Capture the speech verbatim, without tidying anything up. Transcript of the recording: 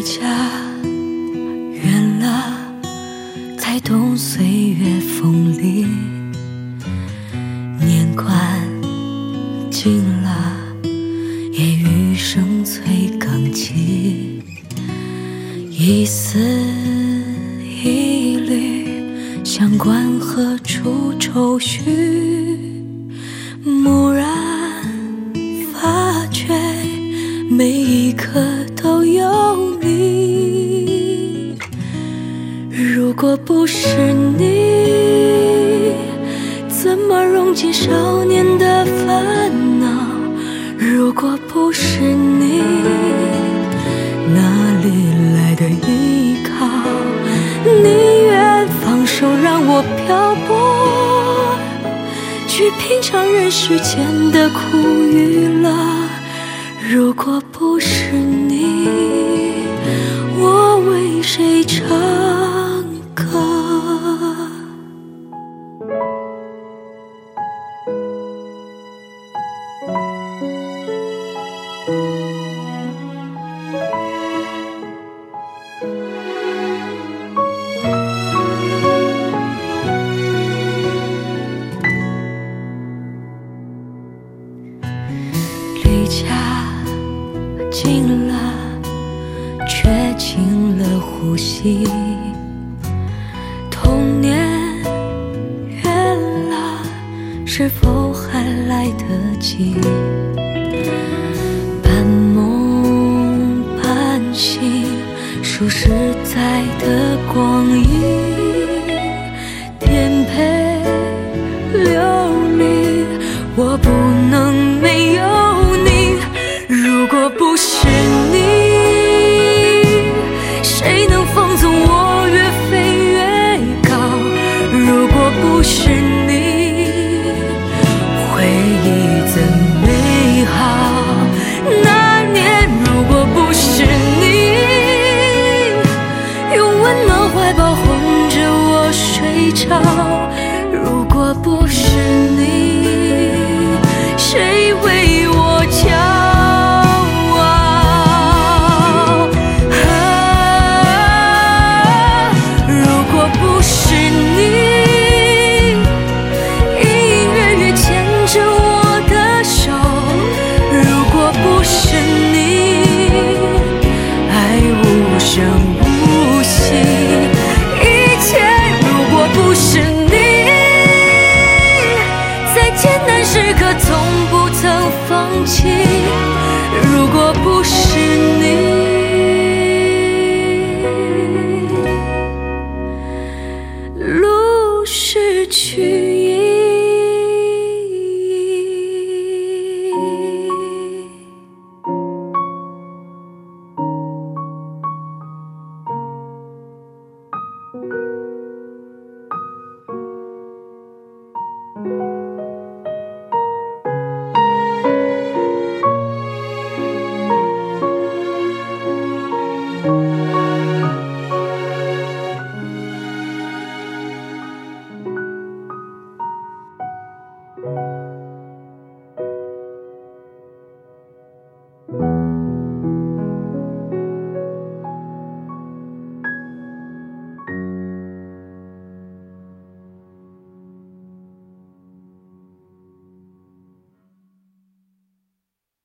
家远了，才懂岁月锋利，年关尽了，也余生催更急，一丝一缕，相关何处愁绪，蓦然发觉每一刻都有你。如果不是你，怎么溶解少年的烦恼？如果不是你，哪里来的依靠？宁愿放手让我漂泊，去品尝人世间的苦与乐。如果不是你，我为谁唱歌？离家近了，却轻了呼吸，童年远了，是否还来得及？半梦半醒，数十载的光阴，颠沛流离，我不能没有你。如果不是你，谁能放纵我越飞越高？如果不是你，回忆怎美好？那年如果不是你，用温暖怀抱哄着我睡着。如果不是你，谁为我骄傲？啊，如果不是你，隐隐约约牵着我的手。如果不是你，爱无声无息。一切如果不是你，在艰难时刻从不曾放弃。如果不是你，路失去